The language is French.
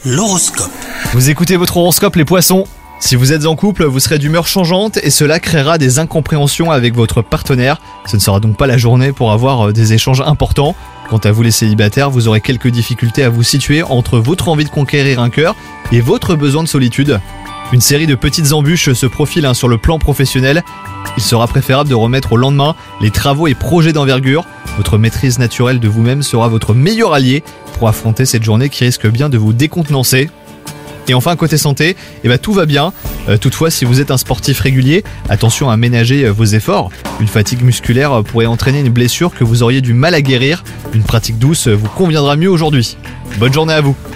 L'horoscope. Vous écoutez votre horoscope les poissons. Si vous êtes en couple, vous serez d'humeur changeante et cela créera des incompréhensions avec votre partenaire. Ce ne sera donc pas la journée pour avoir des échanges importants. Quant à vous les célibataires, vous aurez quelques difficultés à vous situer entre votre envie de conquérir un cœur et votre besoin de solitude. Une série de petites embûches se profile sur le plan professionnel. Il sera préférable de remettre au lendemain les travaux et projets d'envergure. Votre maîtrise naturelle de vous-même sera votre meilleur allié pour affronter cette journée qui risque bien de vous décontenancer. Et enfin, côté santé, tout va bien. Toutefois, si vous êtes un sportif régulier, attention à ménager vos efforts. Une fatigue musculaire pourrait entraîner une blessure que vous auriez du mal à guérir. Une pratique douce vous conviendra mieux aujourd'hui. Bonne journée à vous.